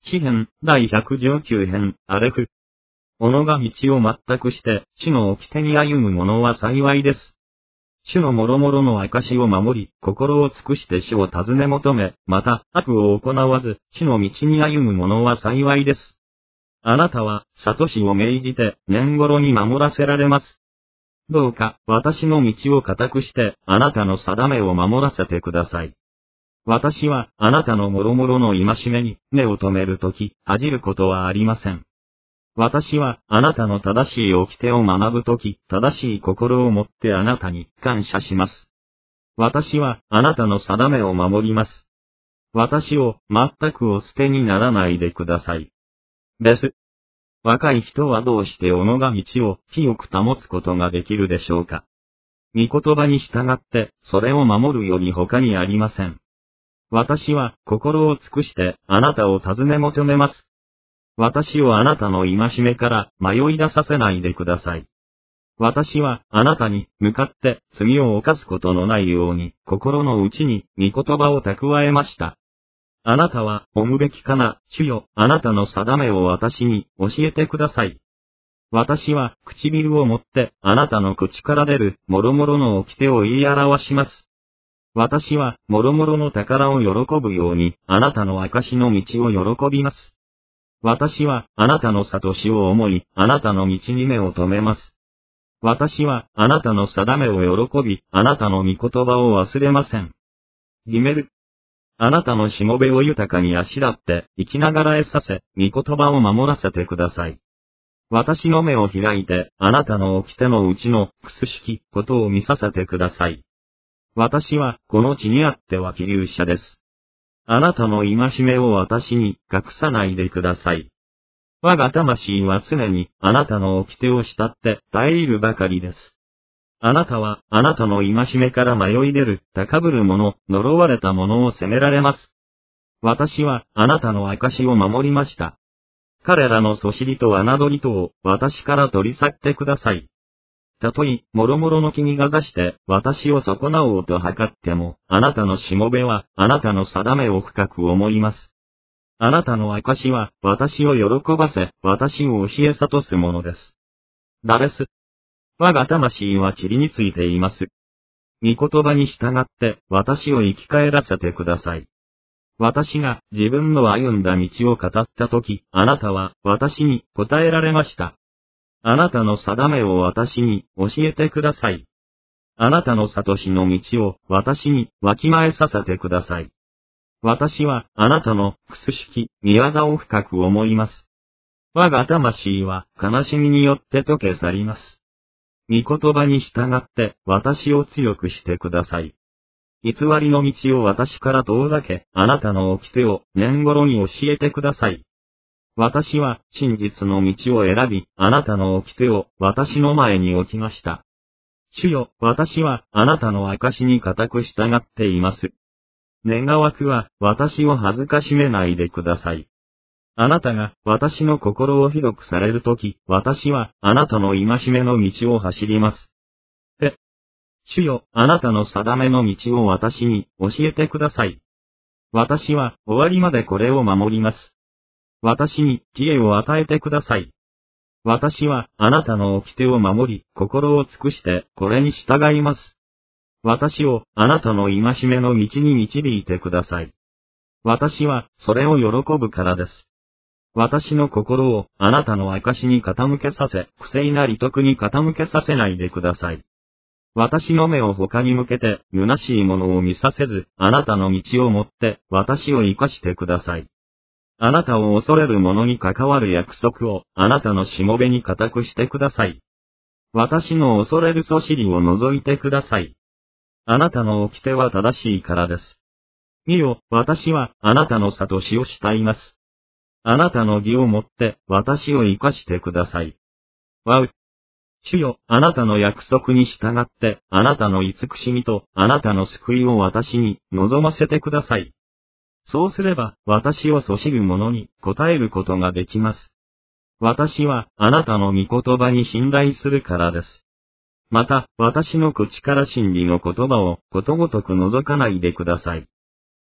詩編第119編、アレフ。己が道を全くして、主の掟に歩む者は幸いです。主の諸々の証を守り、心を尽くして主を尋ね求め、また、悪を行わず、主の道に歩む者は幸いです。あなたは、悟しを命じて、年頃に守らせられます。どうか、私の道を固くして、あなたの定めを守らせてください。私は、あなたの諸々の戒めに、目を留めるとき、恥じることはありません。私は、あなたの正しい掟を学ぶとき、正しい心を持ってあなたに感謝します。私は、あなたの定めを守ります。私を、全くお捨てにならないでください。です。若い人はどうして己が道を清く保つことができるでしょうか。御言葉に従って、それを守るより他にありません。私は、心を尽くして、あなたを尋ね求めます。私をあなたの戒めから迷い出させないでください。私はあなたに向かって罪を犯すことのないように心の内に御言葉を蓄えました。あなたはおむべきかな、主よ、あなたの定めを私に教えてください。私は唇を持ってあなたの口から出る諸々の掟を言い表します。私は諸々の宝を喜ぶようにあなたの証の道を喜びます。私はあなたの悟しを思い、あなたの道に目を留めます。私はあなたの定めを喜び、あなたの御言葉を忘れません。ギメル。あなたのしもべを豊かにあしらって生きながらえさせ、御言葉を守らせてください。私の目を開いて、あなたの掟のうちのくすしきことを見させてください。私はこの地にあっては起立者です。あなたの戒めを私に隠さないでください。我が魂は常にあなたの掟を慕って耐え入るばかりです。あなたはあなたの戒めから迷い出る高ぶる者、呪われた者を責められます。私はあなたの証を守りました。彼らのそしりと侮りとを私から取り去ってください。たとえ、もろもろの君が出して、私を損なおうと図っても、あなたのしもべは、あなたの定めを深く思います。あなたの証は、私を喜ばせ、私を教え諭すものです。ダレス。我が魂は塵についています。御言葉に従って、私を生き返らせてください。私が自分の歩んだ道を語ったとき、あなたは、私に答えられました。あなたの定めを私に教えてください。あなたの悟しの道を私にわきまえさせてください。私はあなたのくすしき御業を深く思います。我が魂は悲しみによって溶け去ります。御言葉に従って私を強くしてください。偽りの道を私から遠ざけ、あなたの掟を年頃に教えてください。私は真実の道を選び、あなたの掟を私の前に置きました。主よ、私はあなたの証に固く従っています。願わくは私を恥ずかしめないでください。あなたが私の心を広くされるとき、私はあなたの戒めの道を走ります。主よ、あなたの定めの道を私に教えてください。私は終わりまでこれを守ります。私に知恵を与えてください。私はあなたの掟を守り、心を尽くしてこれに従います。私をあなたの戒めの道に導いてください。私はそれを喜ぶからです。私の心をあなたの証に傾けさせ、不正な利得に傾けさせないでください。私の目を他に向けて、虚しいものを見させず、あなたの道をもって私を生かしてください。あなたを恐れる者に関わる約束を、あなたのしもべに固くしてください。私の恐れるそしりを除いてください。あなたの掟は正しいからです。見よ、私はあなたの悟しを慕います。あなたの義をもって私を生かしてください。主よ、あなたの約束に従って、あなたの慈しみとあなたの救いを私に望ませてください。そうすれば、私をそしる者に答えることができます。私は、あなたの御言葉に信頼するからです。また、私の口から真理の言葉をことごとく除かないでください。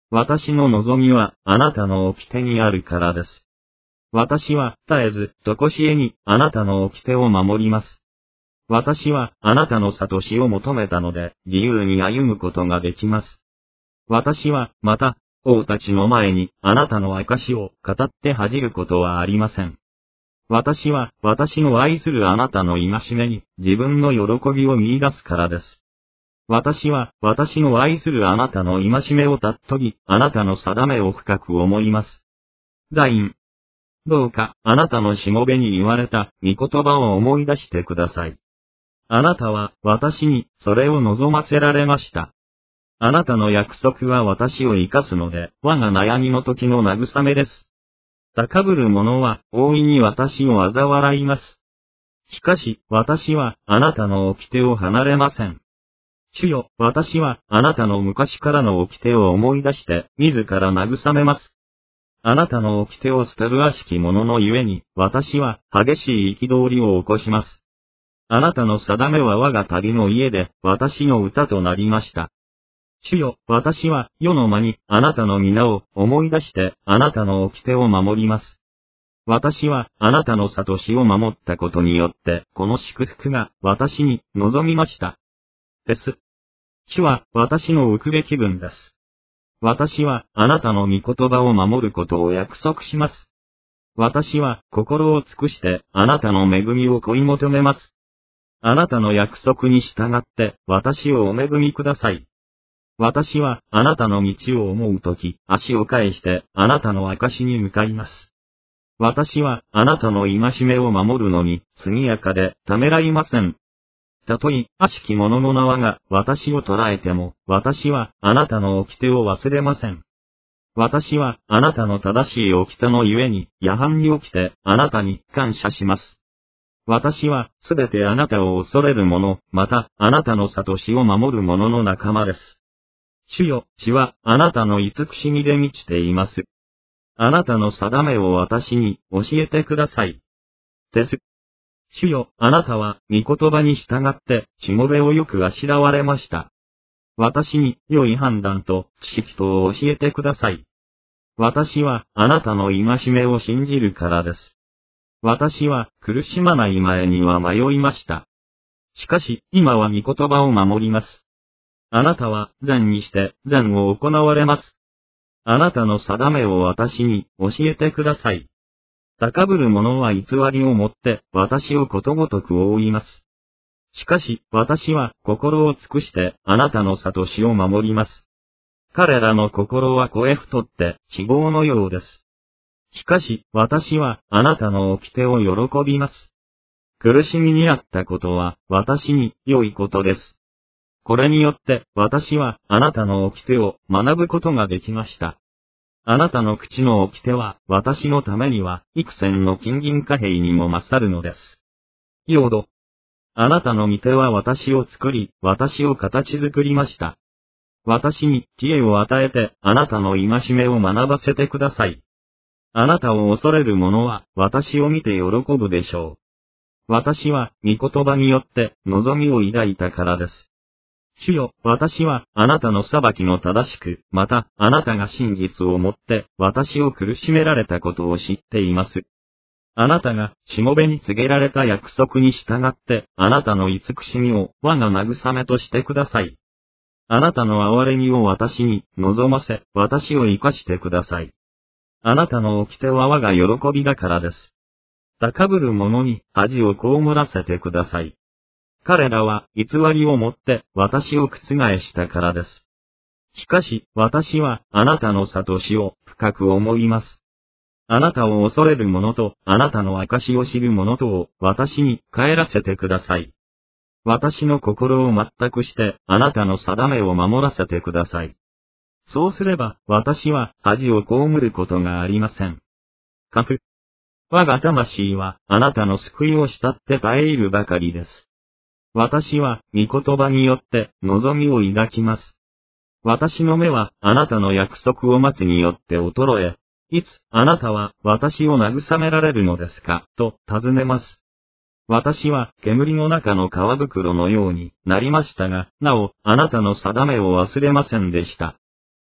私の望みはあなたの掟にあるからです。私は絶えずとこしえにあなたの掟を守ります。私はあなたの悟しを求めたので自由に歩むことができます。私はまた王たちの前にあなたの証を語って恥じることはありません。私は私の愛するあなたの戒めに自分の喜びを見出すからです。私は私の愛するあなたの戒めを尊び、あなたの定めを深く思います。ザイン。どうかあなたのしもべに言われた御言葉を思い出してください。あなたは私にそれを望ませられました。あなたの約束は私を生かすので、我が悩みの時の慰めです。高ぶる者は大いに私を嘲笑います。しかし私はあなたの掟を離れません。主よ、私はあなたの昔からの掟を思い出して自ら慰めます。あなたの掟を捨てる悪しき者のゆえに、私は激しい憤りを起こします。あなたの定めは我が旅の家で私の歌となりました。主よ、私は世の間にあなたの皆を思い出してあなたの掟を守ります。私はあなたの悟しを守ったことによってこの祝福が私に望みました。です。主は私の受くべき分です。私はあなたの御言葉を守ることを約束します。私は心を尽くしてあなたの恵みを追い求めます。あなたの約束に従って私をお恵みください。私はあなたの道を思うとき、足を返してあなたの証に向かいます。私はあなたの戒めを守るのに速やかでためらいません。たとえ悪しき者の縄が私を捕らえても、私はあなたの掟を忘れません。私はあなたの正しい掟のゆえに夜半に起きてあなたに感謝します。私はすべてあなたを恐れる者、またあなたの悟しを守る者の仲間です。主よ、地はあなたの慈しみで満ちています。あなたの定めを私に教えてください。です。主よ、あなたは御言葉に従ってしもべをよくあしらわれました。私に良い判断と知識とを教えてください。私はあなたの戒めを信じるからです。私は苦しまない前には迷いました。しかし今は御言葉を守ります。あなたは善にして善を行われます。あなたの定めを私に教えてください。高ぶる者は偽りをもって私をことごとく覆います。しかし私は心を尽くしてあなたの悟しを守ります。彼らの心は肥え太って脂肪のようです。しかし私はあなたの掟を喜びます。苦しみにあったことは私に良いことです。これによって私はあなたの掟を学ぶことができました。あなたの口の掟は私のためには幾千の金銀貨幣にも勝るのです。ヨード。あなたの御手は私を作り、私を形作りました。私に知恵を与えてあなたの戒めを学ばせてください。あなたを恐れる者は私を見て喜ぶでしょう。私は御言葉によって望みを抱いたからです。主よ、私はあなたの裁きの正しく、またあなたが真実をもって私を苦しめられたことを知っています。あなたがしもべに告げられた約束に従ってあなたの慈しみを我が慰めとしてください。あなたの憐れみを私に望ませ、私を生かしてください。あなたの掟は我が喜びだからです。高ぶる者に恥を被らせてください。彼らは偽りをもって私を覆したからです。しかし私はあなたの悟しを深く思います。あなたを恐れる者とあなたの証を知る者とを私に帰らせてください。私の心を全くしてあなたの定めを守らせてください。そうすれば私は恥を被ることがありません。我が魂はあなたの救いを慕って耐え入るばかりです。私は御言葉によって望みを抱きます。私の目はあなたの約束を待つによって衰え、いつあなたは私を慰められるのですかと尋ねます。私は煙の中の皮袋のようになりましたが、なおあなたの定めを忘れませんでした。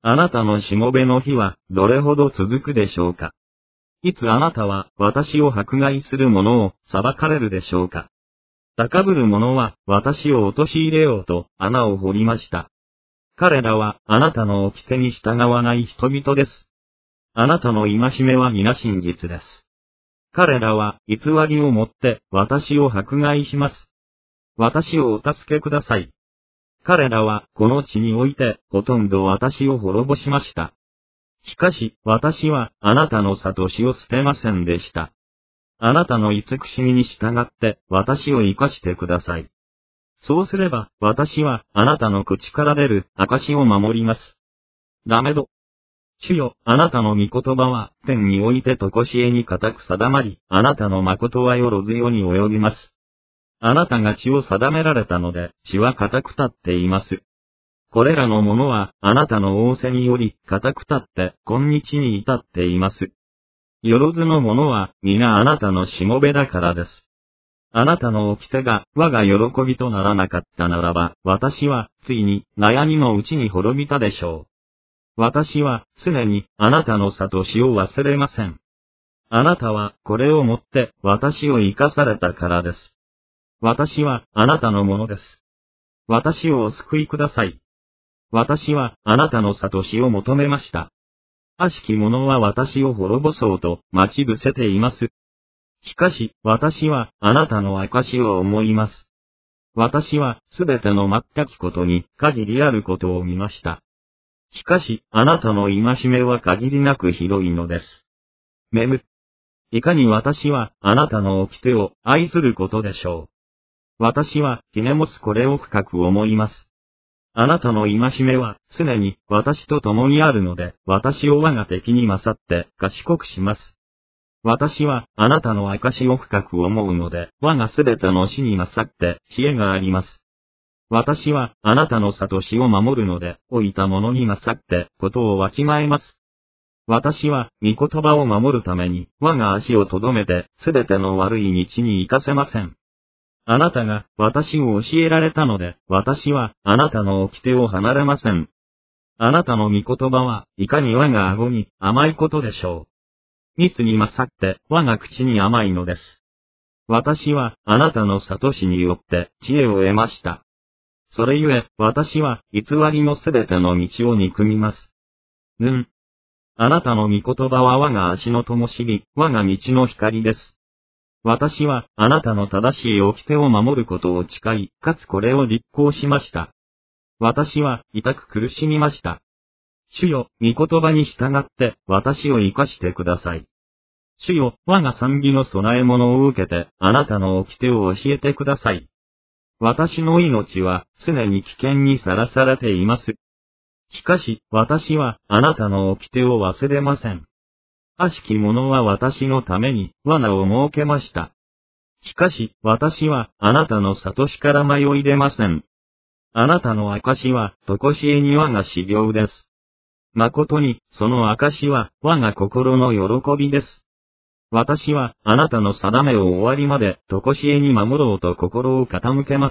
あなたのしもべの日はどれほど続くでしょうか。いつあなたは私を迫害する者を裁かれるでしょうか。高ぶる者は私を陥れようと穴を掘りました。彼らはあなたの掟に従わない人々です。あなたの戒めは皆真実です。彼らは偽りをもって私を迫害します。私をお助けください。彼らはこの地においてほとんど私を滅ぼしました。しかし私はあなたの諭しを捨てませんでした。あなたの慈しみに従って私を生かしてください。そうすれば私はあなたの口から出る証を守ります。ダメド。主よ、あなたの御言葉は天においてとこしえに固く定まり、あなたの誠はよろずよに及びます。あなたが地を定められたので、地は固く立っています。これらのものは、あなたの仰せにより、固く立って、今日に至っています。よろずのものは、皆あなたのしもべだからです。あなたの掟が、我が喜びとならなかったならば、私は、ついに、悩みのうちに滅びたでしょう。私は、常に、あなたの諭しを忘れません。あなたは、これをもって、私を生かされたからです。私は、あなたのものです。私をお救いください。私は、あなたの諭しを求めました。悪しき者は私を滅ぼそうと、待ち伏せています。しかし、私は、あなたの証を思います。私は、すべての全きことに、限りあることを見ました。しかし、あなたの戒めは限りなく広いのです。いかに私は、あなたの掟を愛することでしょう。私は、ひねもすこれを深く思います。あなたの戒めは、常に、私と共にあるので、私を我が敵に勝って、賢くします。私は、あなたの証を深く思うので、我がすべての死に勝って、知恵があります。私は、あなたの諭しを守るので、老いた者に勝って、ことをわきまえます。私は、御言葉を守るために、我が足をとどめて、すべての悪い道に行かせません。あなたが、私を教えられたので、私は、あなたの掟を離れません。あなたの御言葉は、いかに我が顎に、甘いことでしょう。蜜に勝って、我が口に甘いのです。私は、あなたの諭しによって、知恵を得ました。それゆえ、私は、偽りのすべての道を憎みます。あなたの御言葉は我が足の灯火、我が道の光です。私は、あなたの正しい掟を守ることを誓い、かつこれを実行しました。私は、痛く苦しみました。主よ、御言葉に従って、私を生かしてください。主よ、我が賛美の供え物を受けて、あなたの掟を教えてください。私の命は、常に危険にさらされています。しかし、私は、あなたの掟を忘れません。悪しき者は私のために、罠を設けました。しかし、私は、あなたの諭しから迷い出ません。あなたの証は、とこしえに我が修行です。誠に、その証は、我が心の喜びです。私は、あなたの定めを終わりまで、とこしえに守ろうと心を傾けます。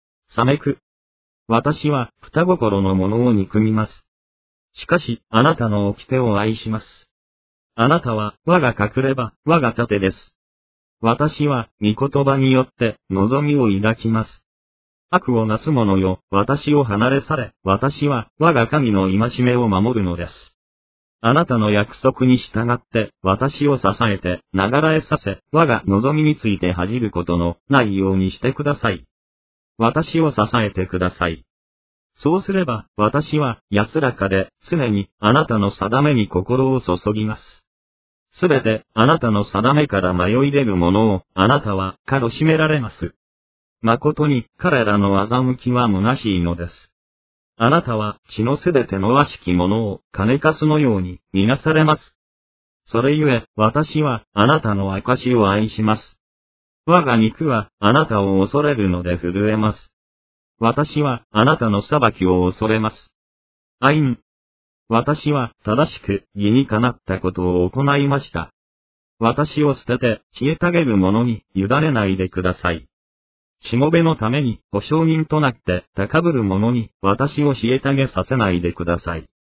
私は、二心の者を憎みます。しかし、あなたの掟を愛します。あなたは、我が隠れ場、我が盾です。私は、御言葉によって、望みを抱きます。悪をなす者よ、私を離れ去れ、私は、我が神の戒めを守るのです。あなたの約束に従って、私を支えて、ながらえさせ、我が望みについて恥じることのないようにしてください。私を支えてください。そうすれば、私は安らかで、常にあなたの定めに心を注ぎます。すべて、あなたの定めから迷い出るものを、あなたは、かろしめられます。誠に、彼らの欺きは虚しいのです。あなたは、地のすべての悪しきものを、金かすのように、見なされます。それゆえ、私は、あなたの証を愛します。我が肉は、あなたを恐れるので震えます。私は、あなたの裁きを恐れます。私は、正しく、義にかなったことを行いました。私を捨てて、虐げる者に、委ねないでください。しもべのために、保証人となって、高ぶる者に、私を虐げさせないでください。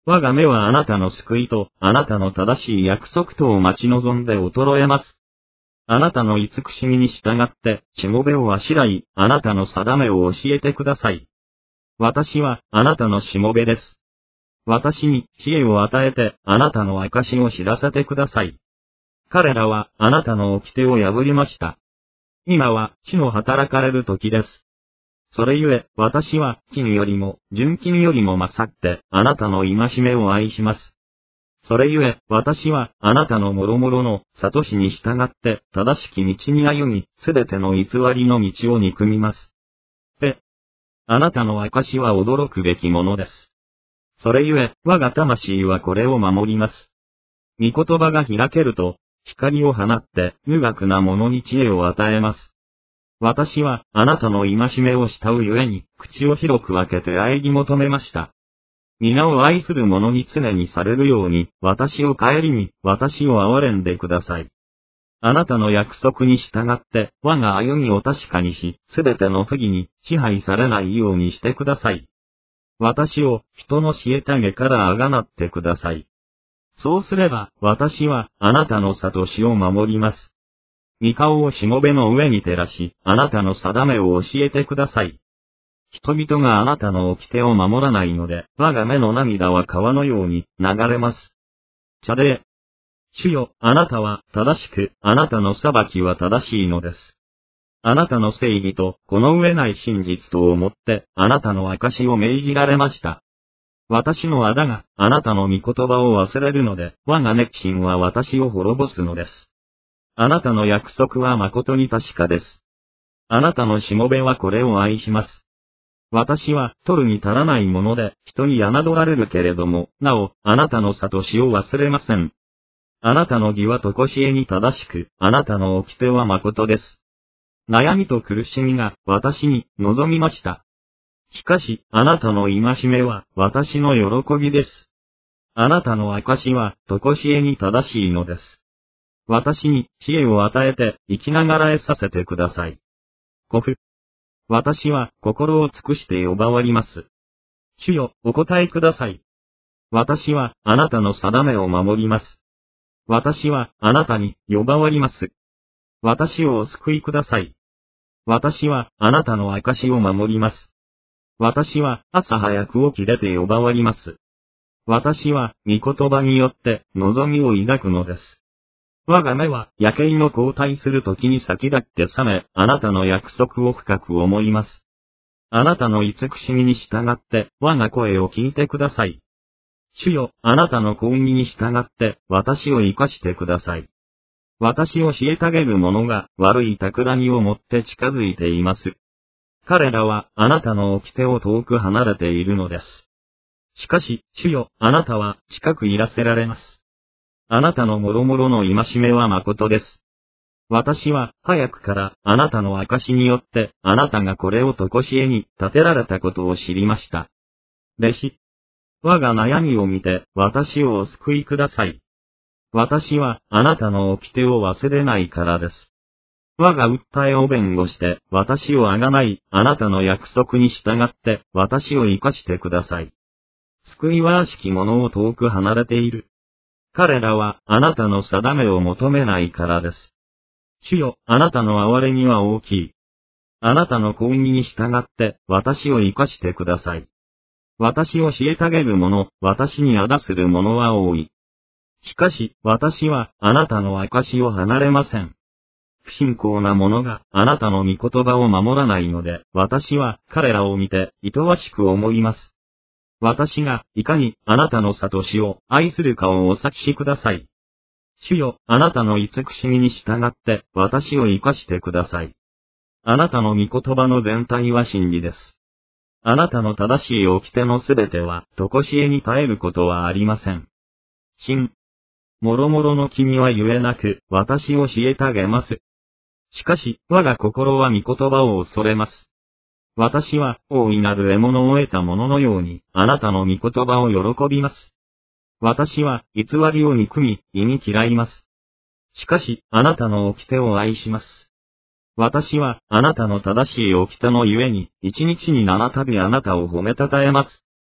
我が目はあなたの救いと、あなたの正しい約束とを待ち望んで衰えます。あなたの慈しみに従って、しもべをあしらい、あなたの定めを教えてください。私は、あなたのしもべです。私に知恵を与えて、あなたの証を知らせてください。彼らは、あなたの掟を破りました。今は、地の働かれる時です。それゆえ、私は、金よりも、純金よりも勝って、あなたの戒めを愛します。それゆえ、私は、あなたの諸々の、諭しに従って、正しき道に歩み、すべての偽りの道を憎みます。あなたの証は驚くべきものです。それゆえ、我が魂はこれを守ります。御言葉が開けると、光を放って、無学な者に知恵を与えます。私は、あなたの戒めを慕うゆえに、口を広く開けて喘ぎ求めました。皆を愛する者に常にされるように、私を顧み、私を憐れんでください。あなたの約束に従って、我が歩みを確かにし、すべての不義に支配されないようにしてください。私を人の虐げからあがなってください。そうすれば、私は、あなたの諭しを守ります。御顔をしもべの上に照らし、あなたの定めを教えてください。人々があなたの掟を守らないので、我が目の涙は川のように流れます。茶で、主よ、あなたは正しく、あなたの裁きは正しいのです。あなたの正義と、この上ない真実とをもって、あなたの証を命じられました。私の仇が、あなたの御言葉を忘れるので、我が熱心は私を滅ぼすのです。あなたの約束は誠に確かです。あなたのしもべはこれを愛します。私は、取るに足らないもので、人に侮られるけれども、なお、あなたの諭しを忘れません。あなたの義は常しえに正しく、あなたの掟は誠です。悩みと苦しみが、私に、望みました。しかし、あなたの戒めは、私の喜びです。あなたの証は、常しえに正しいのです。私に、知恵を与えて、生きながらえさせてください。古父。私は、心を尽くして呼ばわります。主よ、お答えください。私は、あなたの定めを守ります。私は、あなたに、呼ばわります。私をお救いください。私は、あなたの証を守ります。私は、朝早く起き出て呼ばわります。私は、御言葉によって、望みを抱くのです。我が目は、夜景の交代する時に先立って覚め、あなたの約束を深く思います。あなたの慈しみに従って、我が声を聞いてください。主よ、あなたの公義に従って、私を生かしてください。私を虐げる者が、悪い企みを持って近づいています。彼らは、あなたの掟を遠く離れているのです。しかし、主よ、あなたは、近くいらせられます。あなたの諸々の戒めは誠です。私は、早くから、あなたの証によって、あなたがこれを常しえに、立てられたことを知りました。弟子。我が悩みを見て、私をお救いください。私は、あなたの掟を忘れないからです。我が訴えを弁護して、私をあがない、あなたの約束に従って、私を生かしてください。救いは悪しき者を遠く離れている。彼らは、あなたの定めを求めないからです。主よ、あなたの憐れみは大きい。あなたの公義に従って、私を生かしてください。私を虐げる者、私に仇する者は多い。しかし、私は、あなたの証を離れません。不信仰な者が、あなたの御言葉を守らないので、私は、彼らを見て、厭わしく思います。私が、いかに、あなたの諭しを、愛するかをお察しください。主よ、あなたの慈しみに従って、私を生かしてください。あなたの御言葉の全体は真理です。あなたの正しい掟のすべては、常しえに絶えることはありません。もろもろの君は言えなく、私を虐げます。しかし、我が心は御言葉を恐れます。私は、大いなる獲物を得た者のように、あなたの御言葉を喜びます。私は、偽りを憎み、忌み嫌います。しかし、あなたの掟を愛します。私は、あなたの正しい掟のゆえに、一日に7度あなたを褒めたたえます。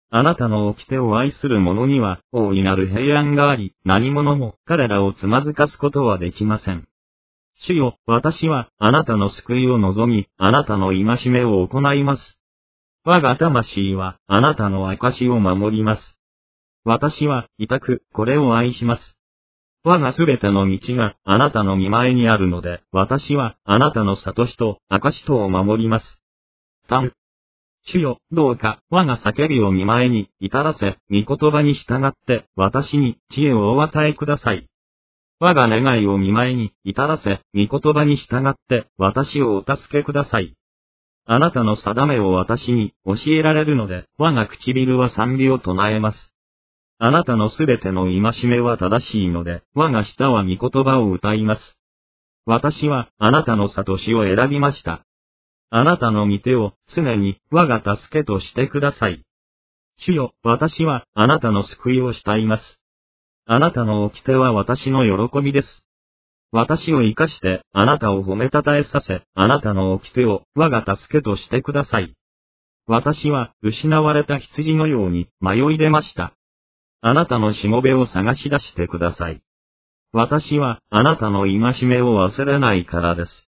あなたの掟を愛する者には大いなる平安があり、何者も彼らをつまずかすことはできません。主よ、私はあなたの救いを望み、あなたの戒めを行います。我が魂はあなたの証を守ります。私は痛くこれを愛します。我がすべての道があなたの御前にあるので、私はあなたの悟しと証とを守ります。主よ、どうか、我が叫びを御前に至らせ、御言葉に従って、私に知恵をお与えください。我が願いを御前に至らせ、御言葉に従って、私をお助けください。あなたの定めを私に教えられるので、我が唇は賛美を唱えます。あなたのすべての戒めは正しいので、我が舌は御言葉を歌います。私はあなたの悟しを選びました。あなたの御手を常に我が助けとしてください。主よ、私はあなたの救いをしたいます。あなたの掟は私の喜びです。私を生かしてあなたを褒めたたえさせ、あなたの掟を我が助けとしてください。私は失われた羊のように迷い出ました。あなたのしもべを探し出してください。私はあなたの戒めを忘れないからです。